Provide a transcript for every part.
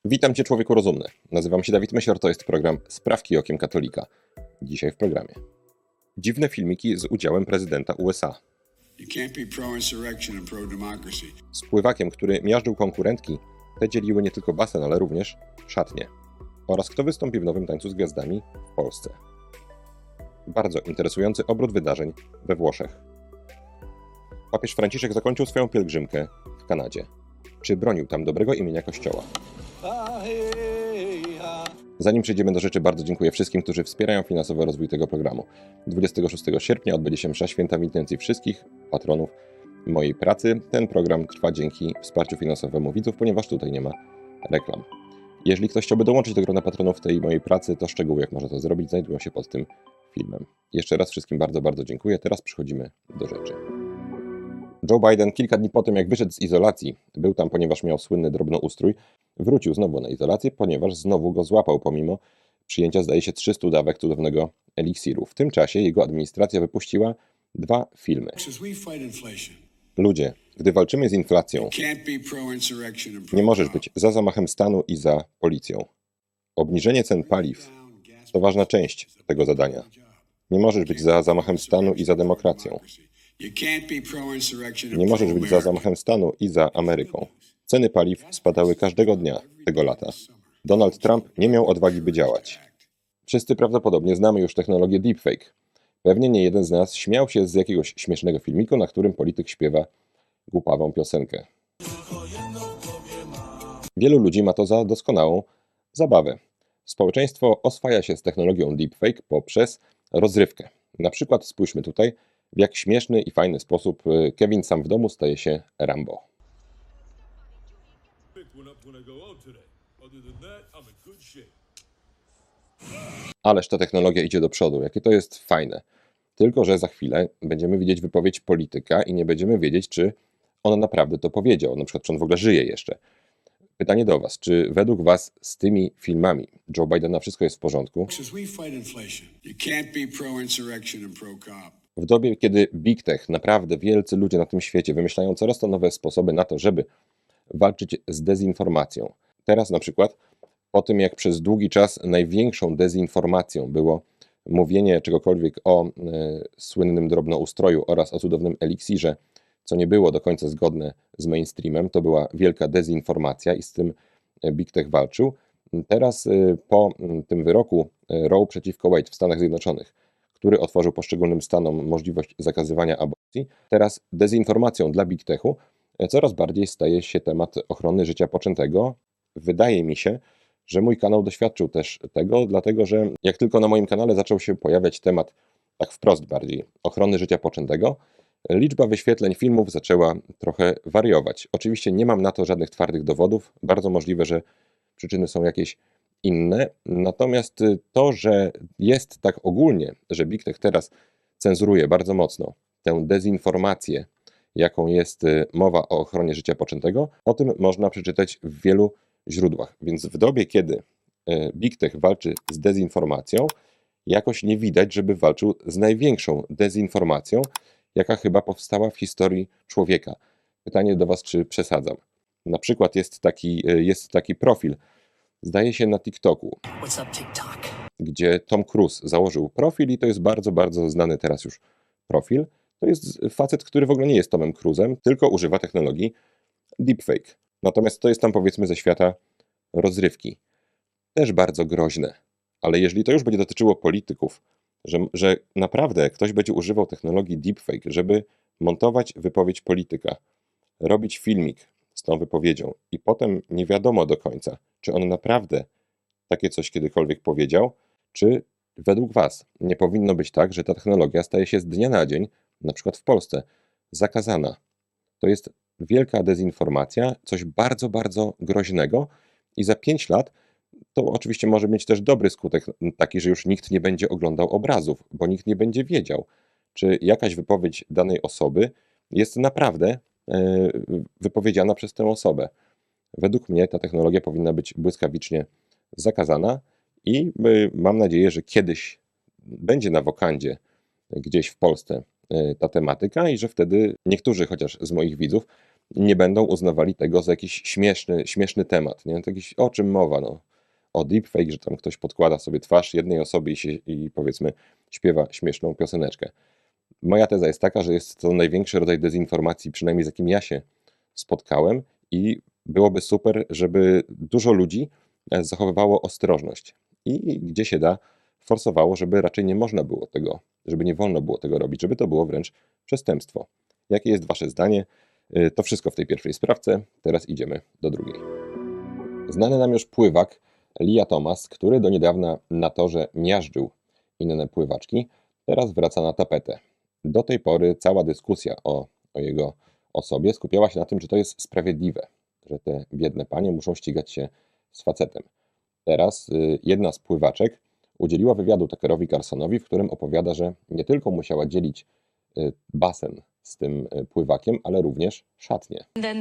Witam Cię, człowieku rozumny. Nazywam się Dawid Mysior, to jest program Sprawki okiem katolika. Dzisiaj w programie dziwne filmiki z udziałem prezydenta USA. Z pływakiem, który miażdżył konkurentki, te dzieliły nie tylko basen, ale również szatnie. Oraz kto wystąpi w nowym Tańcu z Gwiazdami w Polsce. Bardzo interesujący obrót wydarzeń we Włoszech. Papież Franciszek zakończył swoją pielgrzymkę w Kanadzie. Czy bronił tam dobrego imienia Kościoła? Zanim przejdziemy do rzeczy, bardzo dziękuję wszystkim, którzy wspierają finansowo rozwój tego programu. 26 sierpnia odbędzie się msza święta w intencji wszystkich patronów mojej pracy. Ten program trwa dzięki wsparciu finansowemu widzów, ponieważ tutaj nie ma reklam. Jeżeli ktoś chciałby dołączyć do grona patronów tej mojej pracy, to szczegóły, jak można to zrobić, znajdują się pod tym filmem. Jeszcze raz wszystkim bardzo, bardzo dziękuję. Teraz przechodzimy do rzeczy. Joe Biden kilka dni po tym, jak wyszedł z izolacji, był tam, ponieważ miał słynny drobnoustrój, wrócił znowu na izolację, ponieważ znowu go złapał, pomimo przyjęcia, zdaje się, 300 dawek cudownego eliksiru. W tym czasie jego administracja wypuściła 2 filmy. Ludzie, gdy walczymy z inflacją, nie możesz być za zamachem stanu i za policją. Obniżenie cen paliw to ważna część tego zadania. Nie możesz być za zamachem stanu i za demokracją. Nie możesz być za zamachem stanu i za Ameryką. Ceny paliw spadały każdego dnia tego lata. Donald Trump nie miał odwagi, by działać. Wszyscy prawdopodobnie znamy już technologię deepfake. Pewnie nie jeden z nas śmiał się z jakiegoś śmiesznego filmiku, na którym polityk śpiewa głupawą piosenkę. Wielu ludzi ma to za doskonałą zabawę. Społeczeństwo oswaja się z technologią deepfake poprzez rozrywkę. Na przykład spójrzmy tutaj, w jak śmieszny i fajny sposób Kevin sam w domu staje się Rambo. Ależ ta technologia idzie do przodu, jakie to jest fajne. Tylko że za chwilę będziemy widzieć wypowiedź polityka i nie będziemy wiedzieć, czy on naprawdę to powiedział, na przykład czy on w ogóle żyje jeszcze. Pytanie do Was, czy według Was z tymi filmami Joe Bidena wszystko jest w porządku? W dobie, kiedy Big Tech, naprawdę wielcy ludzie na tym świecie wymyślają coraz to nowe sposoby na to, żeby walczyć z dezinformacją. Teraz na przykład, po tym jak przez długi czas największą dezinformacją było mówienie czegokolwiek o słynnym drobnoustroju oraz o cudownym eliksirze, co nie było do końca zgodne z mainstreamem, to była wielka dezinformacja i z tym Big Tech walczył. Teraz po tym wyroku Roe przeciwko Wade w Stanach Zjednoczonych, który otworzył poszczególnym stanom możliwość zakazywania aborcji, teraz dezinformacją dla Big Techu coraz bardziej staje się temat ochrony życia poczętego. Wydaje mi się, że mój kanał doświadczył też tego, dlatego że jak tylko na moim kanale zaczął się pojawiać temat, tak wprost bardziej, ochrony życia poczętego, liczba wyświetleń filmów zaczęła trochę wariować. Oczywiście nie mam na to żadnych twardych dowodów, bardzo możliwe, że przyczyny są jakieś inne, natomiast to, że jest tak ogólnie, że Big Tech teraz cenzuruje bardzo mocno tę dezinformację, jaką jest mowa o ochronie życia poczętego, o tym można przeczytać w wielu źródłach. Więc w dobie, kiedy Big Tech walczy z dezinformacją, jakoś nie widać, żeby walczył z największą dezinformacją, jaka chyba powstała w historii człowieka. Pytanie do Was, czy przesadzam. Na przykład jest taki profil, zdaje się na TikToku, gdzie Tom Cruise założył profil i to jest bardzo, bardzo znany teraz już profil. To jest facet, który w ogóle nie jest Tomem Cruise'em, tylko używa technologii deepfake. Natomiast to jest tam, powiedzmy, ze świata rozrywki. Też bardzo groźne. Ale jeżeli to już będzie dotyczyło polityków, że naprawdę ktoś będzie używał technologii deepfake, żeby montować wypowiedź polityka, robić filmik z tą wypowiedzią i potem nie wiadomo do końca, czy on naprawdę takie coś kiedykolwiek powiedział, czy według Was nie powinno być tak, że ta technologia staje się z dnia na dzień, na przykład w Polsce, zakazana. To jest wielka dezinformacja, coś bardzo, bardzo groźnego i za 5 lat to oczywiście może mieć też dobry skutek, taki, że już nikt nie będzie oglądał obrazów, bo nikt nie będzie wiedział, czy jakaś wypowiedź danej osoby jest naprawdę wypowiedziana przez tę osobę. Według mnie ta technologia powinna być błyskawicznie zakazana i mam nadzieję, że kiedyś będzie na wokandzie gdzieś w Polsce ta tematyka i że wtedy niektórzy chociaż z moich widzów nie będą uznawali tego za jakiś śmieszny temat, nie? To jakiś, o czym mowa, no? O deepfake, że tam ktoś podkłada sobie twarz jednej osobie i powiedzmy śpiewa śmieszną pioseneczkę. Moja teza jest taka, że jest to największy rodzaj dezinformacji, przynajmniej z jakim ja się spotkałem i byłoby super, żeby dużo ludzi zachowywało ostrożność i gdzie się da, forsowało, żeby raczej nie można było tego, żeby nie wolno było tego robić, żeby to było wręcz przestępstwo. Jakie jest Wasze zdanie? To wszystko w tej pierwszej sprawce, teraz idziemy do drugiej. Znany nam już pływak Lia Thomas, który do niedawna na torze miażdżył inne pływaczki, teraz wraca na tapetę. Do tej pory cała dyskusja o jego osobie skupiała się na tym, czy to jest sprawiedliwe, że te biedne panie muszą ścigać się z facetem. Teraz jedna z pływaczek udzieliła wywiadu Tuckerowi Carlsonowi, w którym opowiada, że nie tylko musiała dzielić basen z tym pływakiem, ale również szatnię.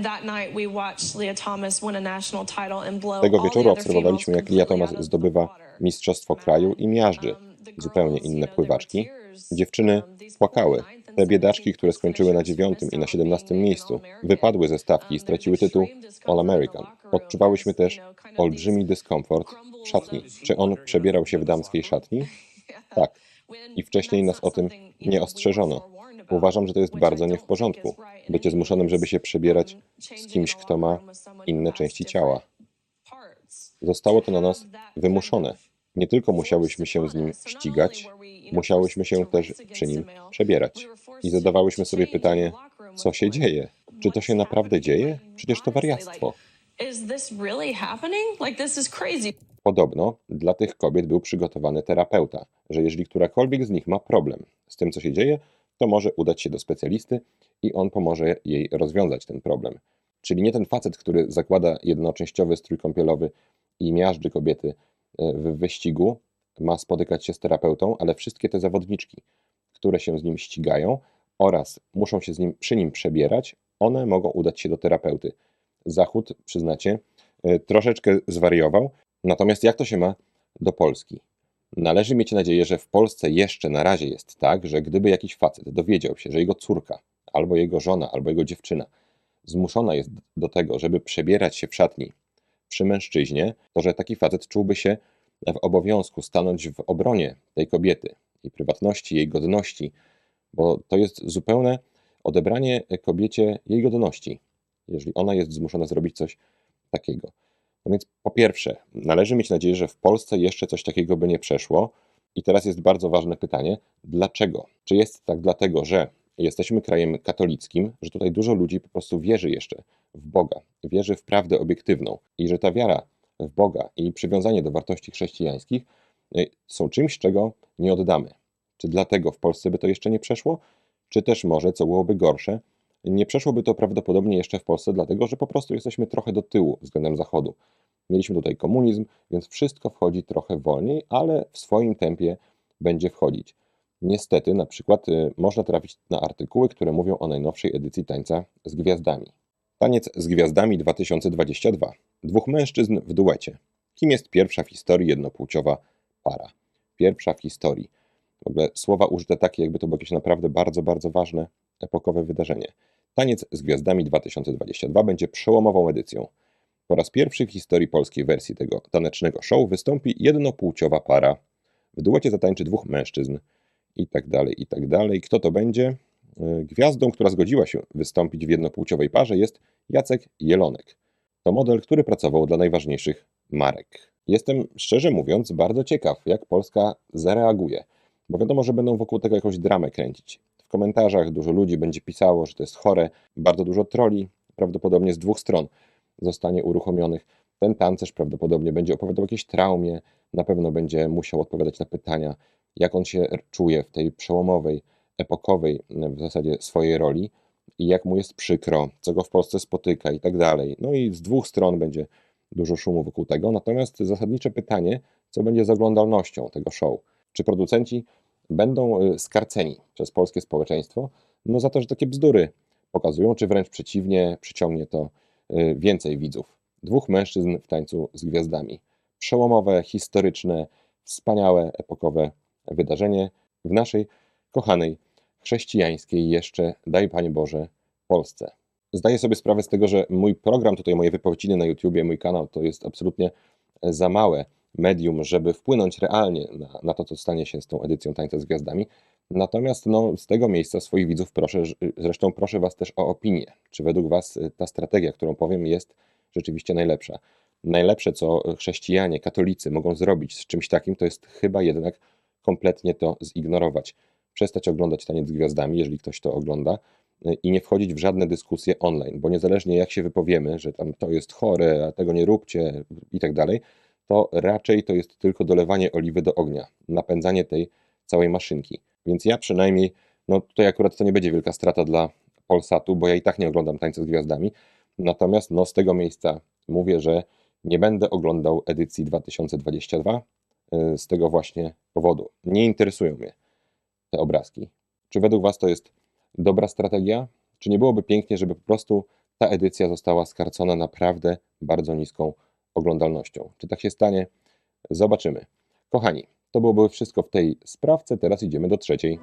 Tego wieczoru obserwowaliśmy, jak Lia Thomas zdobywa mistrzostwo kraju i miażdży zupełnie inne pływaczki. Dziewczyny płakały. Te biedaczki, które skończyły na 9. i na 17. miejscu, wypadły ze stawki i straciły tytuł All American. Odczuwałyśmy też olbrzymi dyskomfort w szatni. Czy on przebierał się w damskiej szatni? Tak. I wcześniej nas o tym nie ostrzeżono. Uważam, że to jest bardzo nie w porządku. Bycie zmuszonym, żeby się przebierać z kimś, kto ma inne części ciała. Zostało to na nas wymuszone. Nie tylko musiałyśmy się z nim ścigać, musiałyśmy się też przy nim przebierać. I zadawałyśmy sobie pytanie, co się dzieje? Czy to się naprawdę dzieje? Przecież to wariactwo. Podobno dla tych kobiet był przygotowany terapeuta, że jeżeli którakolwiek z nich ma problem z tym, co się dzieje, to może udać się do specjalisty i on pomoże jej rozwiązać ten problem. Czyli nie ten facet, który zakłada jednoczęściowy strój kąpielowy i miażdży kobiety w wyścigu, ma spotykać się z terapeutą, ale wszystkie te zawodniczki, które się z nim ścigają oraz muszą się przy nim przebierać, one mogą udać się do terapeuty. Zachód, przyznacie, troszeczkę zwariował. Natomiast jak to się ma do Polski? Należy mieć nadzieję, że w Polsce jeszcze na razie jest tak, że gdyby jakiś facet dowiedział się, że jego córka, albo jego żona, albo jego dziewczyna zmuszona jest do tego, żeby przebierać się w szatni przy mężczyźnie, to że taki facet czułby się w obowiązku stanąć w obronie tej kobiety, jej prywatności, jej godności, bo to jest zupełne odebranie kobiecie jej godności, jeżeli ona jest zmuszona zrobić coś takiego. No więc po pierwsze, należy mieć nadzieję, że w Polsce jeszcze coś takiego by nie przeszło. I teraz jest bardzo ważne pytanie, dlaczego? Czy jest tak dlatego, że jesteśmy krajem katolickim, że tutaj dużo ludzi po prostu wierzy jeszcze w Boga, wierzy w prawdę obiektywną i że ta wiara w Boga i przywiązanie do wartości chrześcijańskich są czymś, czego nie oddamy? Czy dlatego w Polsce by to jeszcze nie przeszło? Czy też może, co byłoby gorsze, nie przeszłoby to prawdopodobnie jeszcze w Polsce, dlatego że po prostu jesteśmy trochę do tyłu względem Zachodu. Mieliśmy tutaj komunizm, więc wszystko wchodzi trochę wolniej, ale w swoim tempie będzie wchodzić. Niestety, na przykład można trafić na artykuły, które mówią o najnowszej edycji Tańca z Gwiazdami. Taniec z Gwiazdami 2022. Dwóch mężczyzn w duecie. Kim jest pierwsza w historii jednopłciowa para? Pierwsza w historii. W ogóle słowa użyte takie, jakby to było jakieś naprawdę bardzo, bardzo ważne, epokowe wydarzenie. Taniec z Gwiazdami 2022 będzie przełomową edycją. Po raz pierwszy w historii polskiej wersji tego tanecznego show wystąpi jednopłciowa para. W duecie zatańczy dwóch mężczyzn i tak dalej, i tak dalej. Kto to będzie? Gwiazdą, która zgodziła się wystąpić w jednopłciowej parze jest Jacek Jelonek. To model, który pracował dla najważniejszych marek. Jestem, szczerze mówiąc, bardzo ciekaw, jak Polska zareaguje, bo wiadomo, że będą wokół tego jakąś dramę kręcić. W komentarzach dużo ludzi będzie pisało, że to jest chore, bardzo dużo trolli, prawdopodobnie z dwóch stron zostanie uruchomionych. Ten tancerz prawdopodobnie będzie opowiadał o jakiejś traumie, na pewno będzie musiał odpowiadać na pytania, jak on się czuje w tej przełomowej, epokowej w zasadzie swojej roli i jak mu jest przykro, co go w Polsce spotyka i tak dalej. No i z dwóch stron będzie dużo szumu wokół tego. Natomiast zasadnicze pytanie, co będzie z oglądalnością tego show? Czy producenci będą skarceni przez polskie społeczeństwo no za to, że takie bzdury pokazują, czy wręcz przeciwnie, przyciągnie to więcej widzów. Dwóch mężczyzn w tańcu z gwiazdami. Przełomowe, historyczne, wspaniałe, epokowe wydarzenie w naszej kochanej, chrześcijańskiej jeszcze, daj Panie Boże, Polsce. Zdaję sobie sprawę z tego, że mój program, tutaj moje wypociny na YouTubie, mój kanał to jest absolutnie za małe medium, żeby wpłynąć realnie na to, co stanie się z tą edycją Tańca z Gwiazdami. Natomiast no, z tego miejsca swoich widzów proszę, zresztą proszę Was też o opinię. Czy według Was ta strategia, którą powiem, jest rzeczywiście najlepsza? Najlepsze, co chrześcijanie, katolicy mogą zrobić z czymś takim, to jest chyba jednak kompletnie to zignorować. Przestać oglądać Taniec z Gwiazdami, jeżeli ktoś to ogląda, i nie wchodzić w żadne dyskusje online, bo niezależnie jak się wypowiemy, że tam to jest chore, a tego nie róbcie i tak dalej, to raczej to jest tylko dolewanie oliwy do ognia, napędzanie tej całej maszynki. Więc ja przynajmniej, no tutaj akurat to nie będzie wielka strata dla Polsatu, bo ja i tak nie oglądam Tańca z Gwiazdami, natomiast no z tego miejsca mówię, że nie będę oglądał edycji 2022 z tego właśnie powodu. Nie interesują mnie te obrazki. Czy według Was to jest dobra strategia? Czy nie byłoby pięknie, żeby po prostu ta edycja została skarcona naprawdę bardzo niską oglądalnością? Czy tak się stanie? Zobaczymy. Kochani, to byłoby wszystko w tej sprawce, teraz idziemy do trzeciej.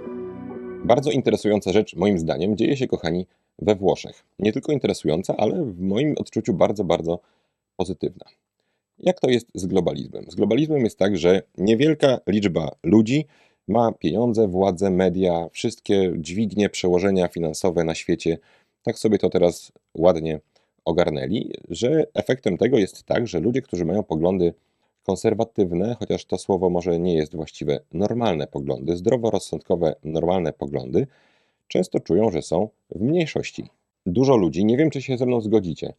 Bardzo interesująca rzecz, moim zdaniem, dzieje się, kochani, we Włoszech. Nie tylko interesująca, ale w moim odczuciu bardzo, bardzo pozytywna. Jak to jest z globalizmem? Z globalizmem jest tak, że niewielka liczba ludzi ma pieniądze, władzę, media, wszystkie dźwignie, przełożenia finansowe na świecie. Tak sobie to teraz ładnie ogarnęli, że efektem tego jest tak, że ludzie, którzy mają poglądy konserwatywne, chociaż to słowo może nie jest właściwe, normalne poglądy, zdroworozsądkowe, normalne poglądy, często czują, że są w mniejszości. Dużo ludzi, nie wiem czy się ze mną zgodzicie,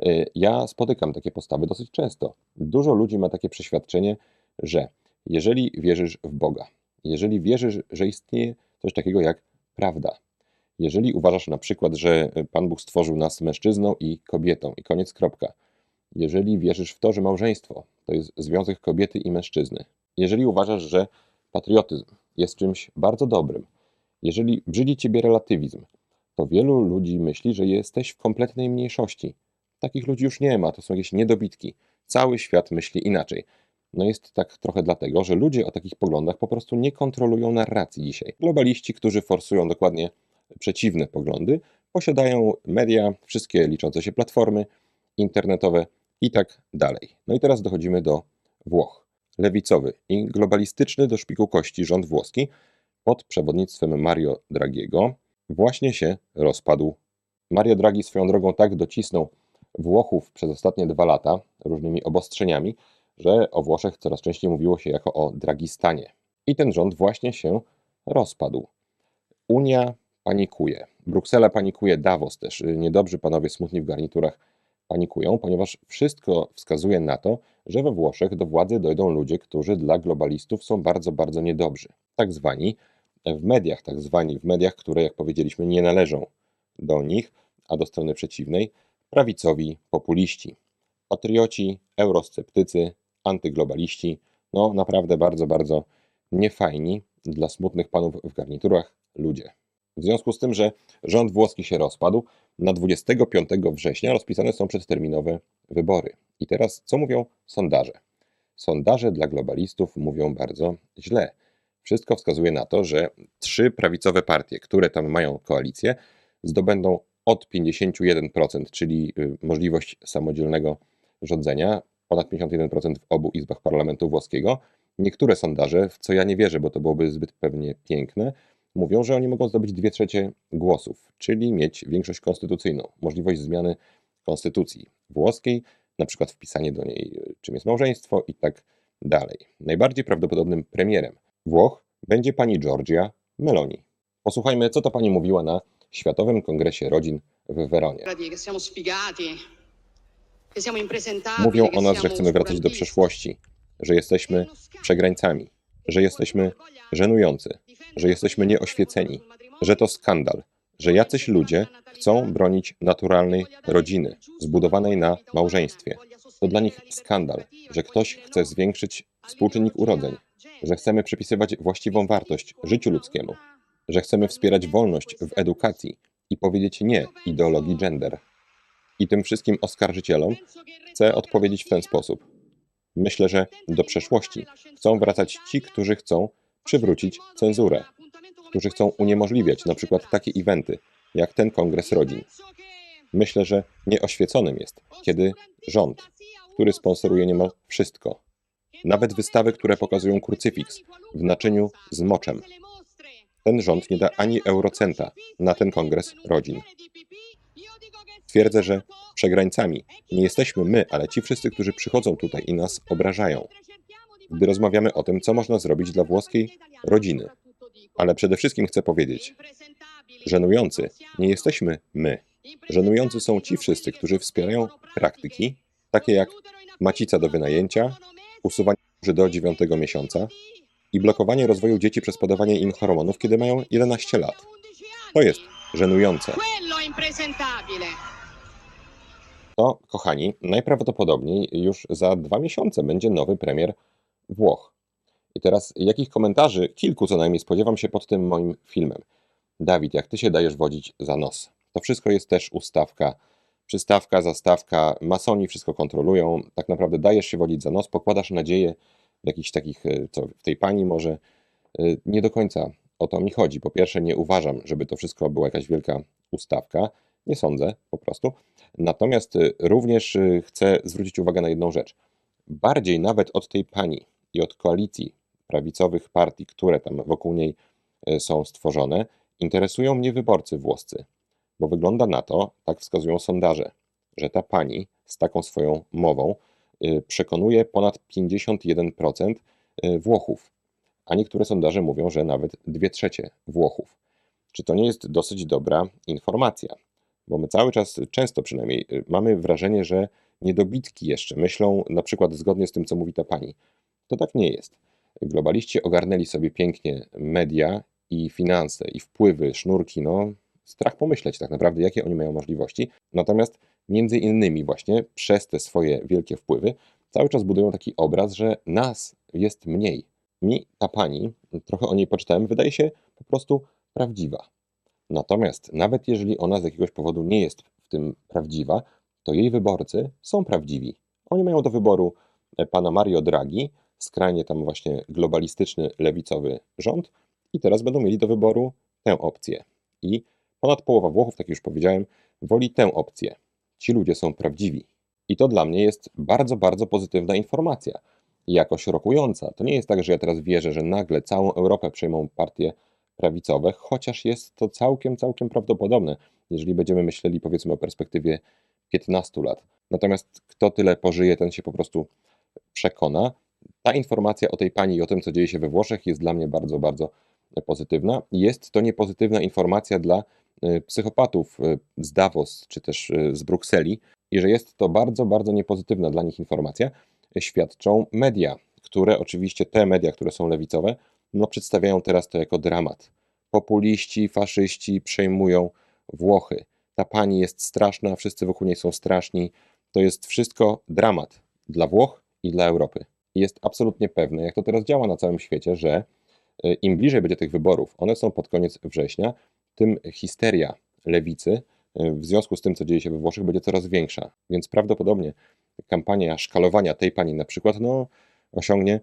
ja spotykam takie postawy dosyć często. Dużo ludzi ma takie przeświadczenie, że jeżeli wierzysz w Boga, jeżeli wierzysz, że istnieje coś takiego jak prawda, jeżeli uważasz na przykład, że Pan Bóg stworzył nas mężczyzną i kobietą i koniec kropka, jeżeli wierzysz w to, że małżeństwo to jest związek kobiety i mężczyzny, jeżeli uważasz, że patriotyzm jest czymś bardzo dobrym, jeżeli brzydzi Ciebie relatywizm, to wielu ludzi myśli, że jesteś w kompletnej mniejszości. Takich ludzi już nie ma, to są jakieś niedobitki. Cały świat myśli inaczej. No jest tak trochę dlatego, że ludzie o takich poglądach po prostu nie kontrolują narracji dzisiaj. Globaliści, którzy forsują dokładnie przeciwne poglądy, posiadają media, wszystkie liczące się platformy internetowe i tak dalej. No i teraz dochodzimy do Włoch. Lewicowy i globalistyczny do szpiku kości rząd włoski pod przewodnictwem Mario Draghiego właśnie się rozpadł. Mario Draghi swoją drogą tak docisnął Włochów przez ostatnie 2 lata różnymi obostrzeniami, że o Włoszech coraz częściej mówiło się jako o Dragistanie. I ten rząd właśnie się rozpadł. Unia panikuje. Bruksela panikuje, Davos też. Niedobrzy panowie smutni w garniturach panikują, ponieważ wszystko wskazuje na to, że we Włoszech do władzy dojdą ludzie, którzy dla globalistów są bardzo, bardzo niedobrzy. Tak zwani w mediach, które, jak powiedzieliśmy, nie należą do nich, a do strony przeciwnej, prawicowi populiści. Patrioci, eurosceptycy, antyglobaliści, no naprawdę bardzo, bardzo niefajni dla smutnych panów w garniturach ludzie. W związku z tym, że rząd włoski się rozpadł, na 25 września rozpisane są przedterminowe wybory. I teraz co mówią sondaże? Sondaże dla globalistów mówią bardzo źle. Wszystko wskazuje na to, że 3 prawicowe partie, które tam mają koalicję, zdobędą od 51%, czyli możliwość samodzielnego rządzenia, ponad 51% w obu izbach parlamentu włoskiego. Niektóre sondaże, w co ja nie wierzę, bo to byłoby zbyt pewnie piękne, mówią, że oni mogą zdobyć 2/3 głosów, czyli mieć większość konstytucyjną, możliwość zmiany konstytucji włoskiej, na przykład wpisanie do niej, czym jest małżeństwo i tak dalej. Najbardziej prawdopodobnym premierem Włoch będzie pani Giorgia Meloni. Posłuchajmy, co to pani mówiła na Światowym Kongresie Rodzin w Weronie. Mówią o nas, że chcemy wracać do przeszłości, że jesteśmy przegrańcami, że jesteśmy żenujący, że jesteśmy nieoświeceni, że to skandal, że jacyś ludzie chcą bronić naturalnej rodziny, zbudowanej na małżeństwie. To dla nich skandal, że ktoś chce zwiększyć współczynnik urodzeń, że chcemy przypisywać właściwą wartość życiu ludzkiemu, że chcemy wspierać wolność w edukacji i powiedzieć nie ideologii gender. I tym wszystkim oskarżycielom chcę odpowiedzieć w ten sposób. Myślę, że do przeszłości chcą wracać ci, którzy chcą przywrócić cenzurę, którzy chcą uniemożliwiać na przykład takie eventy, jak ten Kongres Rodzin. Myślę, że nieoświeconym jest, kiedy rząd, który sponsoruje niemal wszystko, nawet wystawy, które pokazują krucyfiks w naczyniu z moczem, ten rząd nie da ani eurocenta na ten kongres rodzin. Twierdzę, że przegrańcami nie jesteśmy my, ale ci wszyscy, którzy przychodzą tutaj i nas obrażają, gdy rozmawiamy o tym, co można zrobić dla włoskiej rodziny. Ale przede wszystkim chcę powiedzieć, żenujący nie jesteśmy my. Żenujący są ci wszyscy, którzy wspierają praktyki, takie jak macica do wynajęcia, usuwanie ciąży do 9 miesiąca i blokowanie rozwoju dzieci przez podawanie im hormonów, kiedy mają 11 lat. To jest żenujące. To, kochani, najprawdopodobniej już za 2 miesiące będzie nowy premier Włoch. I teraz jakich komentarzy, kilku co najmniej, spodziewam się pod tym moim filmem. Dawid, jak ty się dajesz wodzić za nos? To wszystko jest też ustawka, przystawka, zastawka, masoni wszystko kontrolują. Tak naprawdę dajesz się wodzić za nos, pokładasz nadzieję w jakichś takich, co w tej pani może. Nie do końca o to mi chodzi. Po pierwsze, nie uważam, żeby to wszystko była jakaś wielka ustawka. Nie sądzę po prostu. Natomiast również chcę zwrócić uwagę na jedną rzecz. Bardziej nawet od tej pani i od koalicji prawicowych partii, które tam wokół niej są stworzone, interesują mnie wyborcy włoscy. Bo wygląda na to, tak wskazują sondaże, że ta pani z taką swoją mową przekonuje ponad 51% Włochów. A niektóre sondaże mówią, że nawet 2/3 Włochów. Czy to nie jest dosyć dobra informacja? Bo my cały czas, często przynajmniej, mamy wrażenie, że niedobitki jeszcze myślą na przykład zgodnie z tym, co mówi ta pani. To tak nie jest. Globaliści ogarnęli sobie pięknie media i finanse, i wpływy, sznurki, no strach pomyśleć tak naprawdę, jakie oni mają możliwości. Natomiast między innymi właśnie przez te swoje wielkie wpływy cały czas budują taki obraz, że nas jest mniej. Mi ta pani, trochę o niej poczytałem, wydaje się po prostu prawdziwa. Natomiast nawet jeżeli ona z jakiegoś powodu nie jest w tym prawdziwa, to jej wyborcy są prawdziwi. Oni mają do wyboru pana Mario Draghi, skrajnie tam właśnie globalistyczny, lewicowy rząd i teraz będą mieli do wyboru tę opcję. I ponad połowa Włochów, tak już powiedziałem, woli tę opcję. Ci ludzie są prawdziwi. I to dla mnie jest bardzo, bardzo pozytywna informacja. Jakoś rokująca. To nie jest tak, że ja teraz wierzę, że nagle całą Europę przejmą partie prawicowe, chociaż jest to całkiem, całkiem prawdopodobne, jeżeli będziemy myśleli powiedzmy o perspektywie 15 lat. Natomiast kto tyle pożyje, ten się po prostu przekona. Ta informacja o tej pani i o tym, co dzieje się we Włoszech, jest dla mnie bardzo, bardzo pozytywna. Jest to niepozytywna informacja dla psychopatów z Davos, czy też z Brukseli. I że jest to bardzo, bardzo niepozytywna dla nich informacja, świadczą media, które oczywiście te media, które są lewicowe, no przedstawiają teraz to jako dramat. Populiści, faszyści przejmują Włochy. Ta pani jest straszna, wszyscy wokół niej są straszni. To jest wszystko dramat dla Włoch i dla Europy. I jest absolutnie pewne, jak to teraz działa na całym świecie, że im bliżej będzie tych wyborów, one są pod koniec września, tym histeria lewicy w związku z tym, co dzieje się we Włoszech, będzie coraz większa. Więc prawdopodobnie kampania szkalowania tej pani na przykład no, osiągnie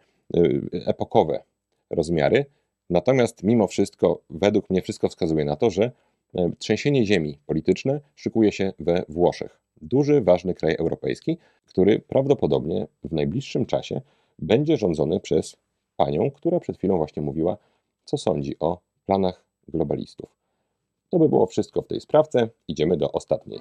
epokowe rozmiary. Natomiast mimo wszystko, według mnie wszystko wskazuje na to, że trzęsienie ziemi polityczne szykuje się we Włoszech. Duży, ważny kraj europejski, który prawdopodobnie w najbliższym czasie będzie rządzony przez panią, która przed chwilą właśnie mówiła, co sądzi o planach globalistów. To by było wszystko w tej sprawce. Idziemy do ostatniej.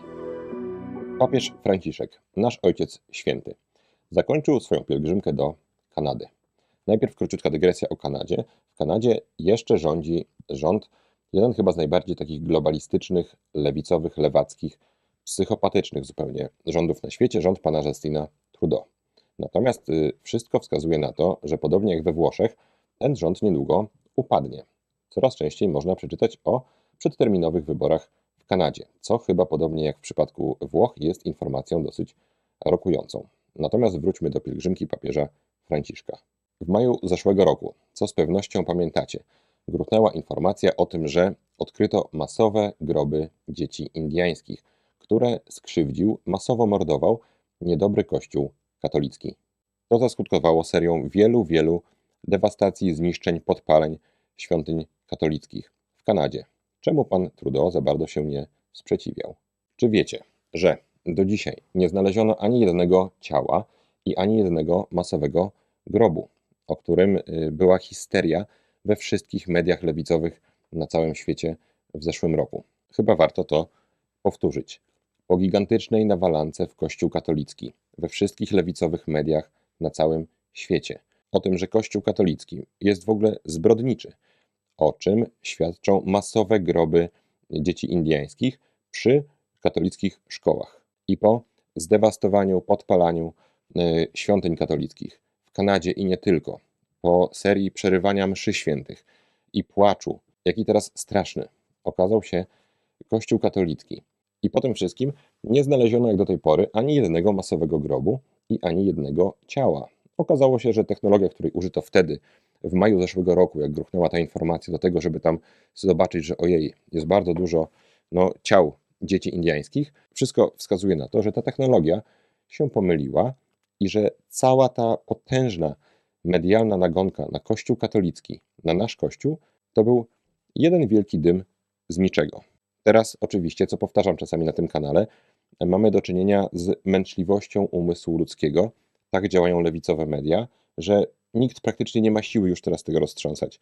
Papież Franciszek, nasz Ojciec Święty, zakończył swoją pielgrzymkę do Kanady. Najpierw króciutka dygresja o Kanadzie. W Kanadzie jeszcze rządzi rząd, jeden chyba z najbardziej takich globalistycznych, lewicowych, lewackich, psychopatycznych zupełnie rządów na świecie, rząd pana Justina Trudeau. Natomiast wszystko wskazuje na to, że podobnie jak we Włoszech, ten rząd niedługo upadnie. Coraz częściej można przeczytać o przedterminowych wyborach w Kanadzie, co chyba podobnie jak w przypadku Włoch jest informacją dosyć rokującą. Natomiast wróćmy do pielgrzymki papieża Franciszka. W maju zeszłego roku, co z pewnością pamiętacie, gruchnęła informacja o tym, że odkryto masowe groby dzieci indyjskich, które skrzywdził, masowo mordował niedobry kościół katolicki. To zaskutkowało serią wielu dewastacji, zniszczeń, podpaleń świątyń katolickich w Kanadzie. Czemu pan Trudeau za bardzo się nie sprzeciwiał? Czy wiecie, że do dzisiaj nie znaleziono ani jednego ciała i ani jednego masowego grobu, o którym była histeria we wszystkich mediach lewicowych na całym świecie w zeszłym roku. Chyba warto to powtórzyć. Po gigantycznej nawalance w Kościół katolicki we wszystkich lewicowych mediach na całym świecie. O tym, że Kościół katolicki jest w ogóle zbrodniczy, o czym świadczą masowe groby dzieci indyjskich przy katolickich szkołach. I po zdewastowaniu, podpalaniu świątyń katolickich w Kanadzie i nie tylko, po serii przerywania mszy świętych i płaczu, jaki teraz straszny okazał się Kościół katolicki. I po tym wszystkim nie znaleziono jak do tej pory ani jednego masowego grobu i ani jednego ciała. Okazało się, że technologia, której użyto wtedy, w maju zeszłego roku, jak gruchnęła ta informacja do tego, żeby tam zobaczyć, że ojej, jest bardzo dużo ciał dzieci indyjskich, wszystko wskazuje na to, że ta technologia się pomyliła i że cała ta potężna medialna nagonka na Kościół katolicki, na nasz Kościół, to był jeden wielki dym z niczego. Teraz oczywiście, co powtarzam czasami na tym kanale, mamy do czynienia z męczliwością umysłu ludzkiego. Tak działają lewicowe media, że nikt praktycznie nie ma siły już teraz tego roztrząsać.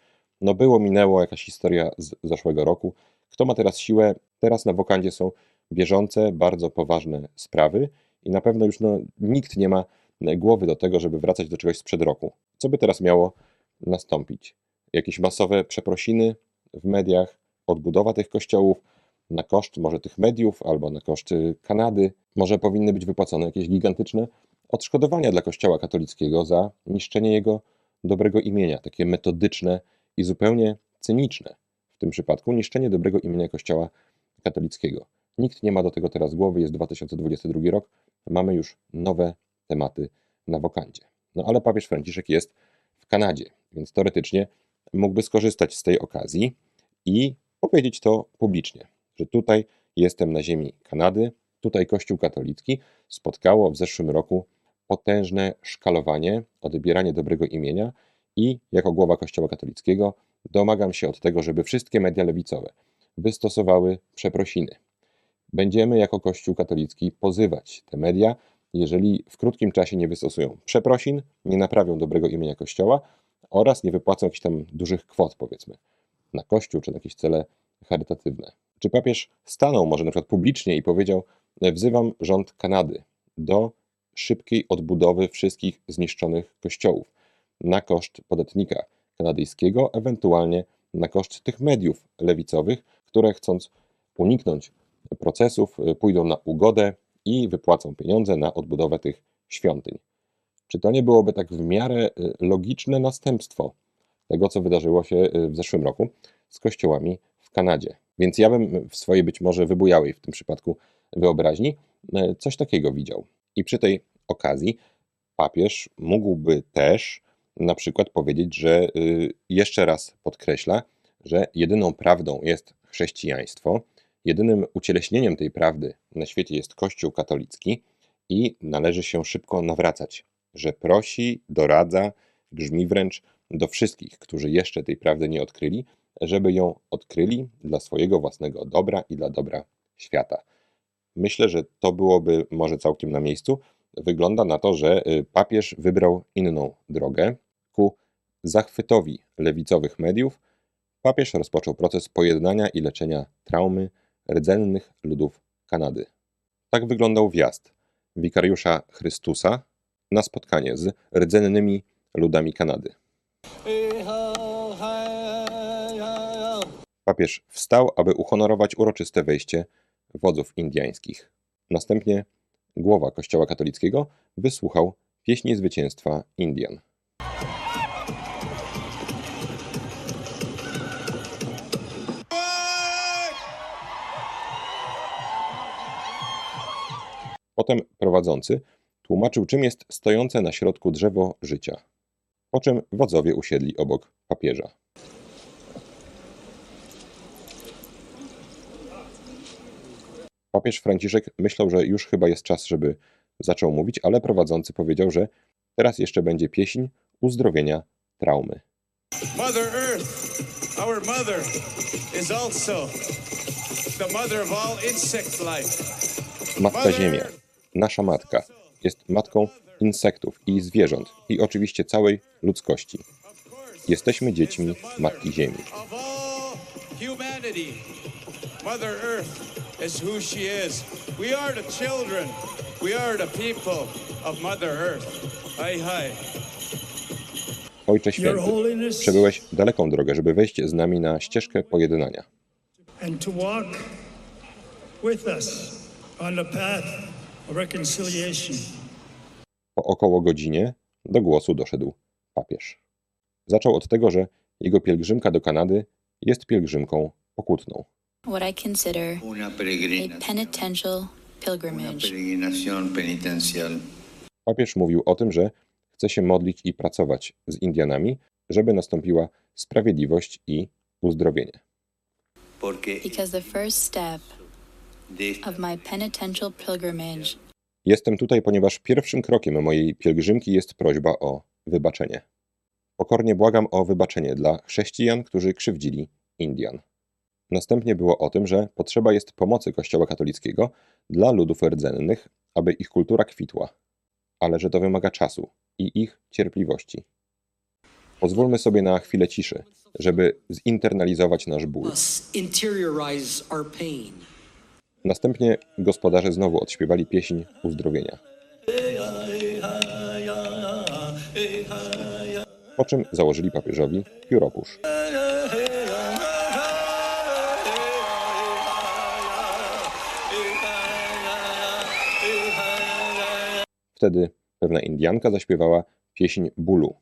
Minęło jakaś historia z zeszłego roku. Kto ma teraz siłę? Teraz na wokandzie są bieżące, bardzo poważne sprawy i na pewno już nikt nie ma głowy do tego, żeby wracać do czegoś sprzed roku. Co by teraz miało nastąpić? Jakieś masowe przeprosiny w mediach, odbudowa tych kościołów na koszt może tych mediów albo na koszt Kanady. Może powinny być wypłacone jakieś gigantyczne odszkodowania dla Kościoła katolickiego za niszczenie jego dobrego imienia, takie metodyczne i zupełnie cyniczne. W tym przypadku niszczenie dobrego imienia Kościoła katolickiego. Nikt nie ma do tego teraz głowy, jest 2022 rok, mamy już nowe tematy na wokandzie. Ale papież Franciszek jest w Kanadzie, więc teoretycznie mógłby skorzystać z tej okazji i powiedzieć to publicznie, że tutaj jestem na ziemi Kanady, tutaj Kościół katolicki spotkało w zeszłym roku potężne szkalowanie, odbieranie dobrego imienia i jako głowa Kościoła katolickiego domagam się od tego, żeby wszystkie media lewicowe wystosowały przeprosiny. Będziemy jako Kościół katolicki pozywać te media, jeżeli w krótkim czasie nie wystosują przeprosin, nie naprawią dobrego imienia Kościoła oraz nie wypłacą jakichś tam dużych kwot, powiedzmy, na Kościół czy na jakieś cele charytatywne. Czy papież stanął może na przykład publicznie i powiedział: wzywam rząd Kanady do szybkiej odbudowy wszystkich zniszczonych kościołów na koszt podatnika kanadyjskiego, ewentualnie na koszt tych mediów lewicowych, które chcąc uniknąć procesów pójdą na ugodę i wypłacą pieniądze na odbudowę tych świątyń. Czy to nie byłoby tak w miarę logiczne następstwo tego, co wydarzyło się w zeszłym roku z kościołami w Kanadzie? Więc ja bym w swojej być może wybujałej w tym przypadku wyobraźni coś takiego widział. I przy tej okazji papież mógłby też na przykład powiedzieć, że jeszcze raz podkreśla, że jedyną prawdą jest chrześcijaństwo, jedynym ucieleśnieniem tej prawdy na świecie jest Kościół katolicki i należy się szybko nawracać, że prosi, doradza, grzmi wręcz do wszystkich, którzy jeszcze tej prawdy nie odkryli, żeby ją odkryli dla swojego własnego dobra i dla dobra świata. Myślę, że to byłoby może całkiem na miejscu. Wygląda na to, że papież wybrał inną drogę. Ku zachwytowi lewicowych mediów papież rozpoczął proces pojednania i leczenia traumy rdzennych ludów Kanady. Tak wyglądał wjazd wikariusza Chrystusa na spotkanie z rdzennymi ludami Kanady. Papież wstał, aby uhonorować uroczyste wejście wodzów indyjskich. Następnie głowa Kościoła katolickiego wysłuchał pieśni zwycięstwa Indian. Potem prowadzący tłumaczył, czym jest stojące na środku drzewo życia, po czym wodzowie usiedli obok papieża. Papież Franciszek myślał, że już chyba jest czas, żeby zaczął mówić, ale prowadzący powiedział, że teraz jeszcze będzie pieśń uzdrowienia traumy. Mother Earth, our mother, is also the mother of all insect life. Matka Ziemia, nasza matka, jest matką insektów i zwierząt i oczywiście całej ludzkości. Jesteśmy dziećmi Matki Ziemi. Of all humanity, Mother Earth is who she is. We are the children. We are the people of Mother Earth. Hi, hi. Ojcze Święty, przebyłeś daleką drogę, żeby wejść z nami na ścieżkę pojednania. and to walk with us on the path of reconciliation. Po około godzinie do głosu doszedł papież. Zaczął od tego, że jego pielgrzymka do Kanady jest pielgrzymką pokutną. What I consider Una a penitential pilgrimage. peregrinación penitencial. Papież mówił o tym, że chce się modlić i pracować z Indianami, żeby nastąpiła sprawiedliwość i uzdrowienie. Porque Because the first step de of my penitential pilgrimage Jestem tutaj, ponieważ pierwszym krokiem mojej pielgrzymki jest prośba o wybaczenie. Pokornie błagam o wybaczenie dla chrześcijan, którzy krzywdzili Indian. Następnie było o tym, że potrzeba jest pomocy Kościoła katolickiego dla ludów rdzennych, aby ich kultura kwitła, ale że to wymaga czasu i ich cierpliwości. Pozwólmy sobie na chwilę ciszy, żeby zinternalizować nasz ból. Us interiorize our pain. Następnie gospodarze znowu odśpiewali pieśń uzdrowienia. Po czym założyli papieżowi pióropusz. Wtedy pewna Indianka zaśpiewała pieśń bólu.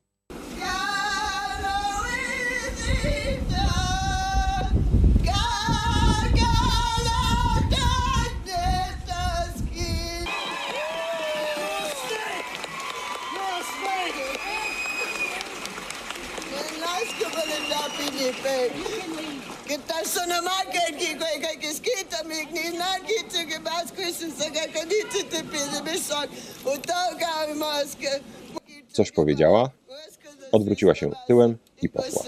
Coś powiedziała, odwróciła się tyłem i poszła.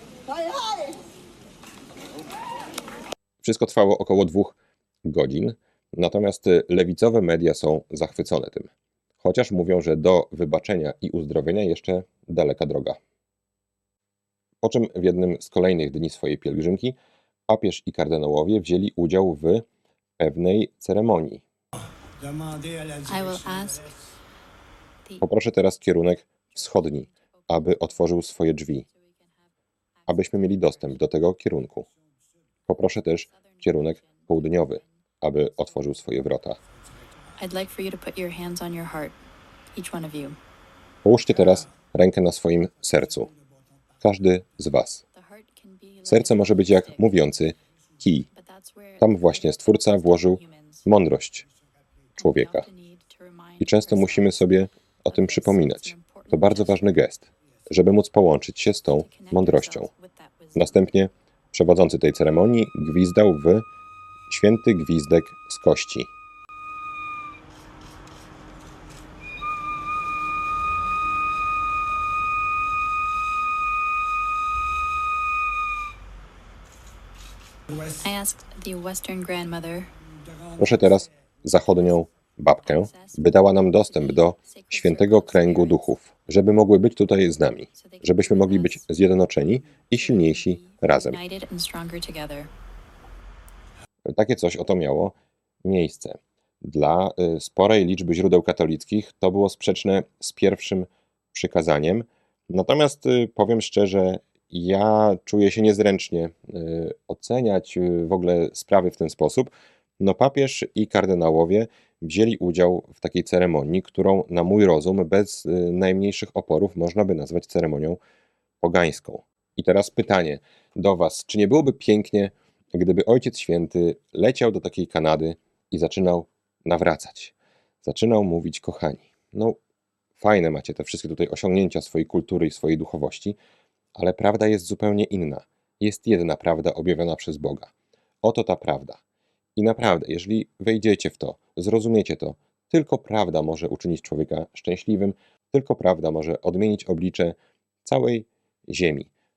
Wszystko trwało około 2 godzin, natomiast lewicowe media są zachwycone tym. Chociaż mówią, że do wybaczenia i uzdrowienia jeszcze daleka droga. Po czym w jednym z kolejnych dni swojej pielgrzymki papież i kardynałowie wzięli udział w pewnej ceremonii. I will ask the Poproszę teraz kierunek wschodni, aby otworzył swoje drzwi, abyśmy mieli dostęp do tego kierunku. Poproszę też kierunek południowy, aby otworzył swoje wrota. I'd like for you to put your hands on your heart, each one of you. Połóżcie teraz rękę na swoim sercu. Każdy z was. The heart can be like Serce może być jak mówiący kij. but that's where Tam właśnie Stwórca włożył mądrość człowieka. I często musimy sobie o tym przypominać. To bardzo ważny gest, żeby móc połączyć się z tą mądrością. Następnie przewodzący tej ceremonii gwizdał w święty gwizdek z kości. I asked the Western grandmother Proszę teraz zachodnią babkę, by dała nam dostęp do świętego kręgu duchów, żeby mogły być tutaj z nami, żebyśmy mogli być zjednoczeni i silniejsi razem. united and stronger together. Takie coś oto miało miejsce. Dla sporej liczby źródeł katolickich to było sprzeczne z pierwszym przykazaniem. Natomiast powiem szczerze, ja czuję się niezręcznie oceniać w ogóle sprawy w ten sposób. No papież i kardynałowie wzięli udział w takiej ceremonii, którą na mój rozum bez najmniejszych oporów można by nazwać ceremonią pogańską. I teraz pytanie do was, czy nie byłoby pięknie, gdyby Ojciec Święty leciał do takiej Kanady i zaczynał nawracać. Zaczynał mówić, kochani, no fajne macie te wszystkie tutaj osiągnięcia swojej kultury i swojej duchowości, ale prawda jest zupełnie inna. Jest jedna prawda objawiona przez Boga. Oto ta prawda. I naprawdę, jeżeli wejdziecie w to, zrozumiecie to, tylko prawda może uczynić człowieka szczęśliwym, tylko prawda może odmienić oblicze całej ziemi.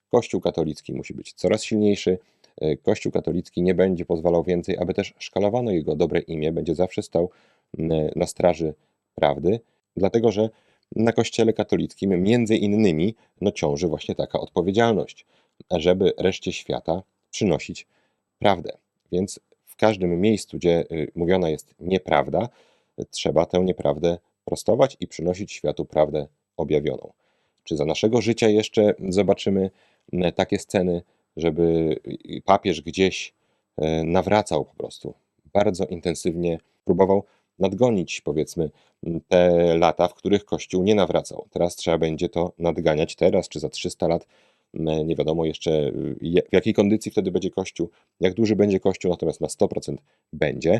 Kościół katolicki musi być coraz silniejszy. Kościół katolicki nie będzie pozwalał więcej, aby też szkalowano jego dobre imię, będzie zawsze stał na straży prawdy, dlatego że na Kościele katolickim między innymi ciąży właśnie taka odpowiedzialność, żeby reszcie świata przynosić prawdę. Więc w każdym miejscu, gdzie mówiona jest nieprawda, trzeba tę nieprawdę prostować i przynosić światu prawdę objawioną. Czy za naszego życia jeszcze zobaczymy takie sceny, żeby papież gdzieś nawracał po prostu, bardzo intensywnie próbował nadgonić, powiedzmy, te lata, w których Kościół nie nawracał. Teraz trzeba będzie to nadganiać, teraz czy za 300 lat, nie wiadomo jeszcze w jakiej kondycji wtedy będzie Kościół, jak duży będzie Kościół, natomiast na 100% będzie.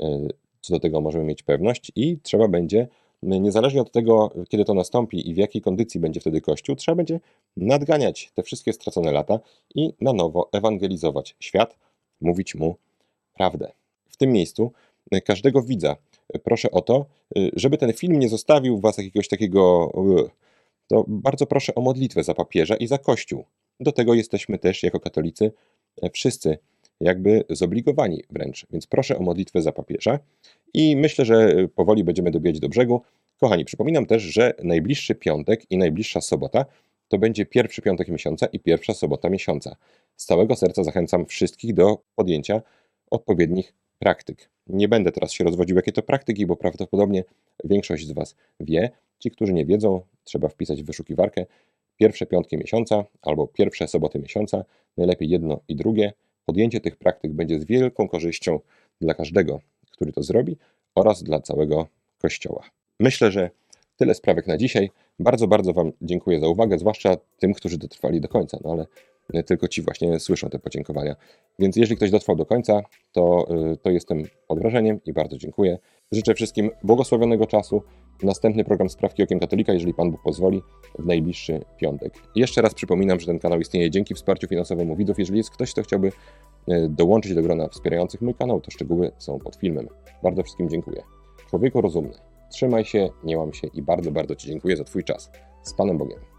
Co do tego możemy mieć pewność i trzeba będzie, niezależnie od tego, kiedy to nastąpi i w jakiej kondycji będzie wtedy Kościół, trzeba będzie nadganiać te wszystkie stracone lata i na nowo ewangelizować świat, mówić mu prawdę. W tym miejscu każdego widza proszę o to, żeby ten film nie zostawił was jakiegoś takiego, to bardzo proszę o modlitwę za papieża i za Kościół. Do tego jesteśmy też jako katolicy wszyscy jakby zobligowani wręcz, więc proszę o modlitwę za papieża i myślę, że powoli będziemy dobijać do brzegu. Kochani, przypominam też, że najbliższy piątek i najbliższa sobota to będzie pierwszy piątek miesiąca i pierwsza sobota miesiąca. Z całego serca zachęcam wszystkich do podjęcia odpowiednich praktyk. Nie będę teraz się rozwodził, jakie to praktyki, bo prawdopodobnie większość z was wie. Ci, którzy nie wiedzą, trzeba wpisać w wyszukiwarkę pierwsze piątki miesiąca albo pierwsze soboty miesiąca, najlepiej jedno i drugie. Podjęcie tych praktyk będzie z wielką korzyścią dla każdego, który to zrobi oraz dla całego Kościoła. Myślę, że tyle sprawek na dzisiaj. Bardzo, bardzo wam dziękuję za uwagę, zwłaszcza tym, którzy dotrwali do końca, ale tylko ci właśnie słyszą te podziękowania. Więc jeżeli ktoś dotrwał do końca, to jestem pod wrażeniem i bardzo dziękuję. Życzę wszystkim błogosławionego czasu. Następny program Sprawki Okiem Katolika, jeżeli Pan Bóg pozwoli, w najbliższy piątek. I jeszcze raz przypominam, że ten kanał istnieje dzięki wsparciu finansowemu widzów. Jeżeli jest ktoś, kto chciałby dołączyć do grona wspierających mój kanał, to szczegóły są pod filmem. Bardzo wszystkim dziękuję. Człowieku rozumny, trzymaj się, nie łam się i bardzo, bardzo Ci dziękuję za Twój czas. Z Panem Bogiem.